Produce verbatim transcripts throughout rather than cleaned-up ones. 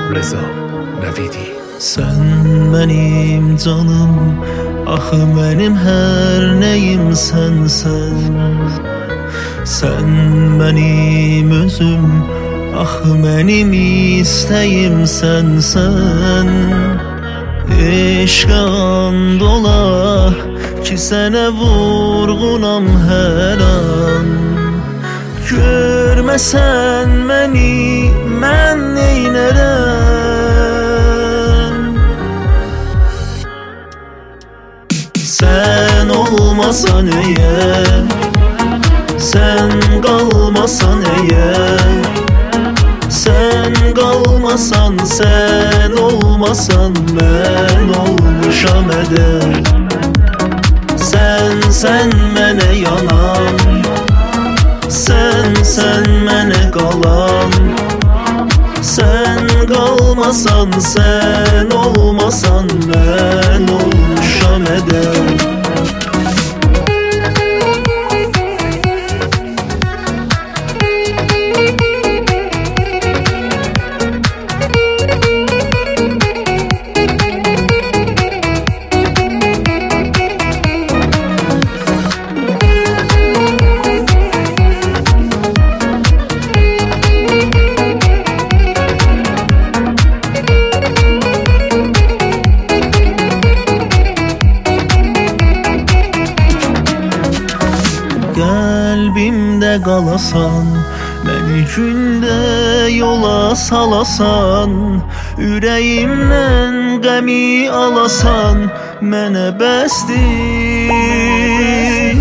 Reza Navidi. Sen benim canım, axı benim her neyim sensen. Sen benim özüm, axı benim istəyim sensen. Eşqə and ola ki sənə vurğunam hər an. Görməsən məni mən neynərəm? Sen olmasan eğer, sen kalmasan eğer, sen kalmasan, sen olmasan ben olmuşam eder. Sen, sen mene yanan, sen, sen mene kalan. Sen kalmasan, sen olmasan ben olmuşam eder. Qəlbimdə qalasan, məni gündə yola salasan, ürəyimdən qəmi alasan, mənə bəsdir.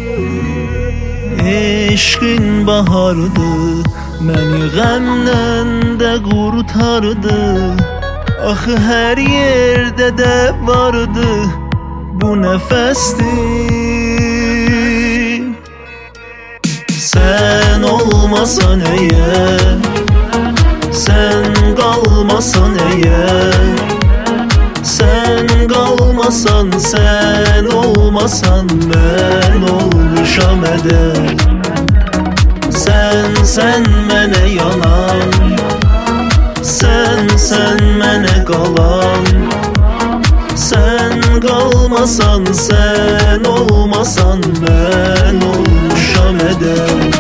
Eşqin bahardı, məni qəmdən də qurtardı. Axı hər yerdə də vardı, bu nəfəsdir. Sen olmasan eğer, sen kalmasan eğer, sen kalmasan, sen olmasan ben olmuşam eder. Sen, sen mene yanan, sen, sen mene kalan. Sen kalmasan, sen olmasan ben olmuşam eder.